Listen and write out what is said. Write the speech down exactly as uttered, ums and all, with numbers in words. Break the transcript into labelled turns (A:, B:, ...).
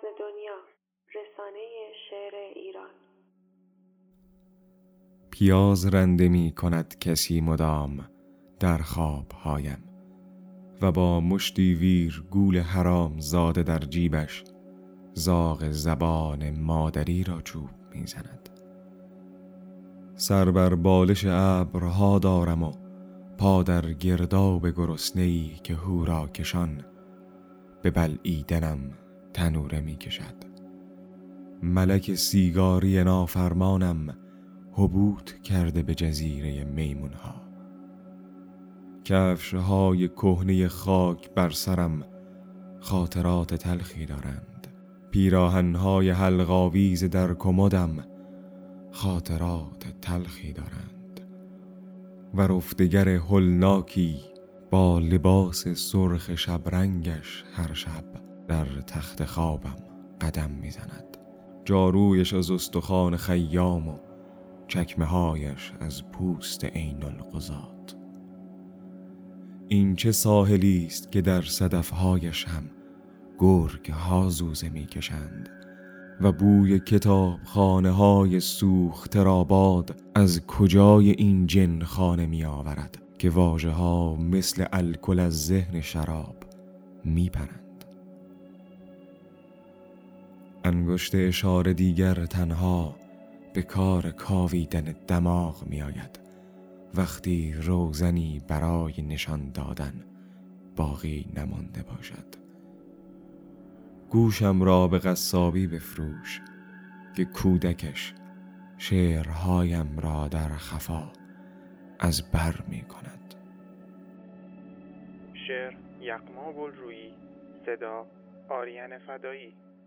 A: دنیا، رسانه شعر ایران.
B: پیاز رنده می کند کسی مدام در خواب هایم و با مشتی ویر گول حرام زاده در جیبش زاغ زبان مادری را چوب می زند. سر بر بالش ابرها دارم و پا در گرداب گرسنه‌ای که هورا کشان به بلعیدنم تنوره می کشد. ملک سیگاری نافرمانم هبوط کرده به جزیره میمونها. کفشهای کهنه خاک بر سرم خاطرات تلخی دارند. پیراهنهای حلق‌آویز در کمدم خاطرات تلخی دارند. و رفتگر هولناکی با لباس سرخ شبرنگش هر شب در تخت خوابم قدم میزند. جارویش از استخوان خیام و چکمه هایش از پوست عین القضات. این چه ساحلی است که در صدفهایش هم گرگ ها زوزه می کشند و بوی کتاب خانه های سوخته را باد از کجای این جن خانه می آورد که واژه ها مثل الکل از ذهن شراب می پرند. انگشت اشاره دیگر تنها به کار کاویدن دماغ می آید وقتی روزنی برای نشان دادن باقی نمانده باشد. گوشم را به قصابی بفروش که کودکش شعرهایم را در خفا از بر می کند.
C: شعر یغما گلرویی، صدا آریان فدایی.